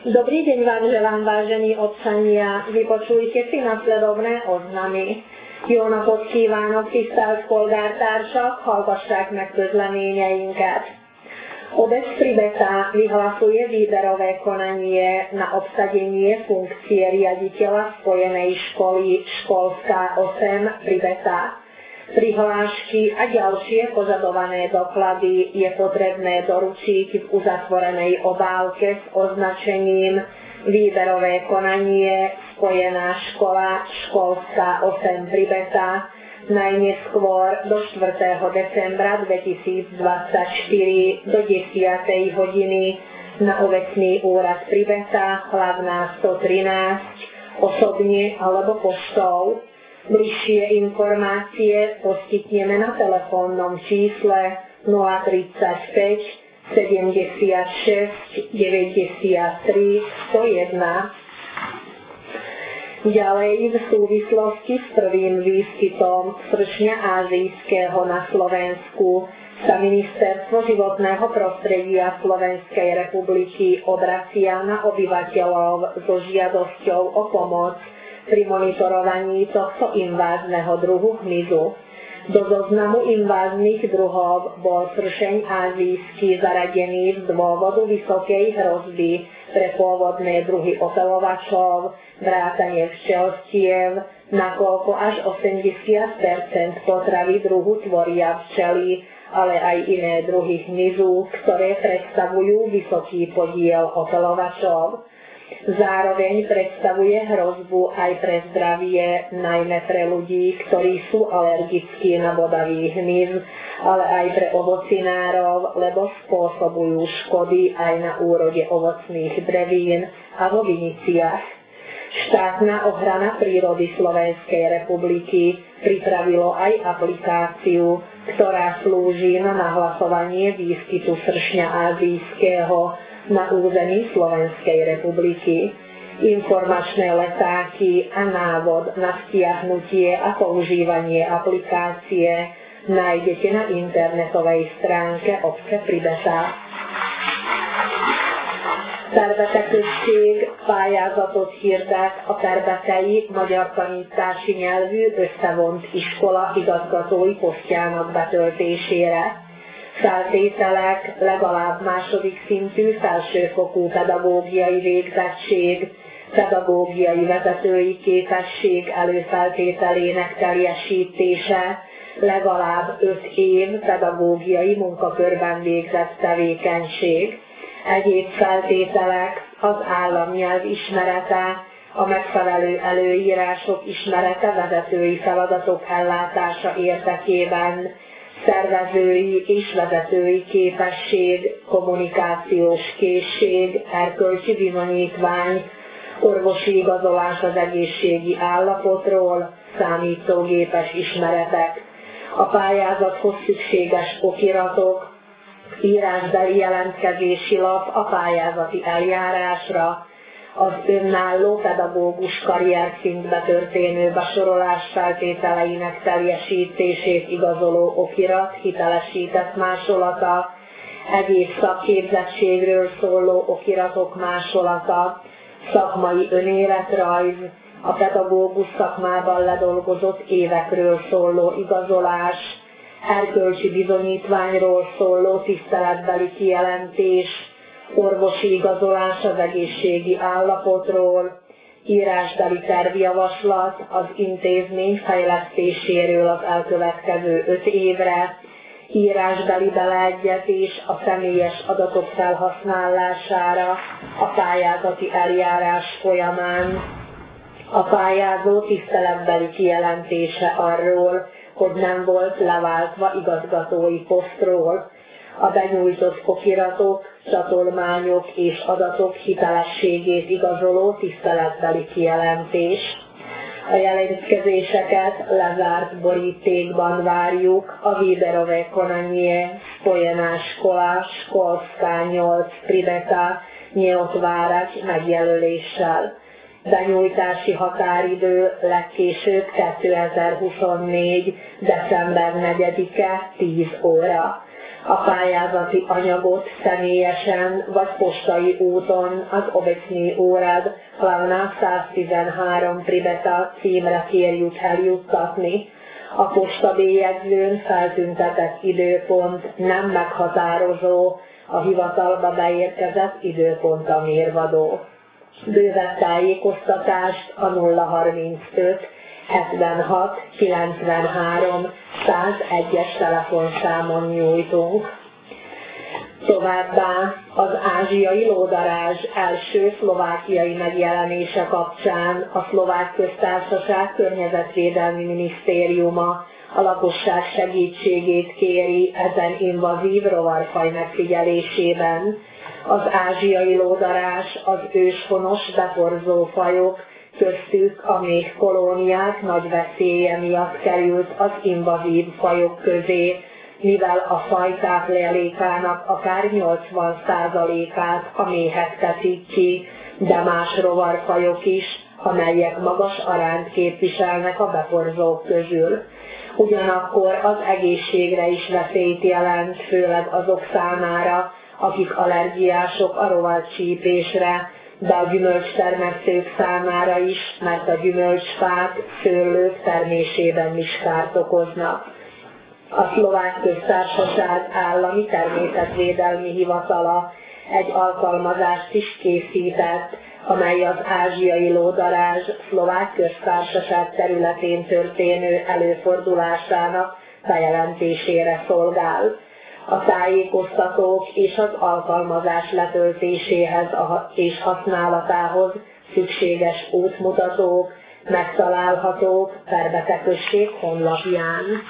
Dobrý deň vám želám, vážení občania. Vypočujte si nasledovné oznamy. Jó napot kívánok, tisztelt polgártársak, hallgassák meg közleményeinket. Obec Pribeta vyhlasuje výberové konanie na obsadenie funkcie riaditeľa spojenej školy Školská 8 Pribeta. Prihlášky a ďalšie požadované doklady je potrebné doručiť v uzatvorenej obálke s označením Výberové konanie Spojená škola Školská 8 Pribeta najneskôr do 4. decembra 2024 do 10. hodiny na Ovecný úrad Pribeta, hlavná 113, osobne alebo poštou. Bližšie informácie poskytneme na telefónnom čísle 035 76 93 101. Ďalej v súvislosti s prvým výskytom sršňa ázijského na Slovensku sa Ministerstvo životného prostredia Slovenskej republiky obracia na obyvateľov so žiadosťou o pomoc pri monitorovaní tohto invázneho druhu hmyzu. Do zoznamu inváznych druhov bol sršeň ázijský zaradený z dôvodu vysokej hrozby pre pôvodné druhy opeľovačov, vrátane včelstiev, nakoľko až 80% potravy druhu tvoria včely, ale aj iné druhy hmyzu, ktoré predstavujú vysoký podiel opeľovačov. Zároveň predstavuje hrozbu aj pre zdravie, najmä pre ľudí, ktorí sú alergickí na bodavý hmyz, ale aj pre ovocinárov, lebo spôsobujú škody aj na úrode ovocných drevín a vo viniciach. Štátna ochrana prírody Slovenskej republiky pripravilo aj aplikáciu, ktorá slúži na nahlasovanie výskytu sršňa ázijského na území Slovenskej republiky. Informačné letáky a návod na stiahnutie a používanie aplikácie nájdete na internetovej stránke obce Pribeta. Tervetek pályázatot hirdet a tervetei magyar tanítási nyelvű összevont iskola igazgatói posztjának betöltésére. Feltételek legalább második szintű felsőfokú pedagógiai végzettség, pedagógiai vezetői képesség előfeltételének teljesítése, legalább 5 év pedagógiai munkakörben végzett tevékenység. Egyéb feltételek az államnyelv ismerete, a megfelelő előírások ismerete vezetői feladatok ellátása érdekében, szervezői és vezetői képesség, kommunikációs készség, erkölcsi bizonyítvány, orvosi igazolás az egészségi állapotról, számítógépes ismeretek. A pályázathoz szükséges okiratok, írásbeli jelentkezési lap a pályázati eljárásra, az önálló pedagógus karrierszintbe történő besorolás feltételeinek teljesítését igazoló okirat hitelesített másolata, egyéb szakképzettségről szóló okiratok másolata, szakmai önéletrajz, a pedagógus szakmában ledolgozott évekről szóló igazolás, erkölcsi bizonyítványról szóló tiszteletbeli kijelentés, orvosi igazolás az egészségi állapotról, írásbeli tervjavaslat az intézmény fejlesztéséről az elkövetkező 5 évre, írásbeli beleegyetés a személyes adatok felhasználására a pályázati eljárás folyamán, a pályázó tiszteletbeli kijelentése arról, hogy nem volt leváltva igazgatói posztról, a benyújtott okiratok, csatolmányok és adatok hitelességét igazoló tiszteletbeli kijelentés. A jelentkezéseket lezárt borítékban várjuk a Výberové konanie Spojená škola Školská 8 Pribeta Nyíltvárad megjelöléssel. Benyújtási határidő legkésőbb 2024. december 4-e 10 óra. A pályázati anyagot személyesen vagy postai úton az Obecný úrad hlavná 113 Pribeta címre kérjük eljuttatni. A postabélyegzőn feltüntetett időpont nem meghatározó, a hivatalba beérkezett időpontra mérvadó. Bővebb tájékoztatást a 035 76 93 101-es telefonszámon nyújtunk. Továbbá az ázsiai lódarázs első szlovákiai megjelenése kapcsán a Szlovák Köztársaság Környezetvédelmi Minisztériuma a lakosság segítségét kéri ezen invazív rovarfaj megfigyelésében. Az ázsiai lódarázs az őshonos beporzó fajok, köztük a méhkolóniák nagy veszélye miatt került az invazív fajok közé, mivel a faj táplálékának akár 80%-át a méhek teszik ki, de más rovarfajok is, amelyek magas arányt képviselnek a beporzók közül. Ugyanakkor az egészségre is veszélyt jelent, főleg azok számára, akik allergiások a rovarcsípésre, de a gyümölcstermesztők számára is, mert a gyümölcsfák, szőlők termésében is kárt okoznak. A Szlovák Köztársaság Állami Természetvédelmi Hivatala egy alkalmazást is készített, amely az ázsiai lódarázs Szlovák Köztársaság területén történő előfordulásának bejelentésére szolgál. A tájékoztatók és az alkalmazás letöltéséhez és használatához szükséges útmutatók megtalálhatók Verbete község honlapján.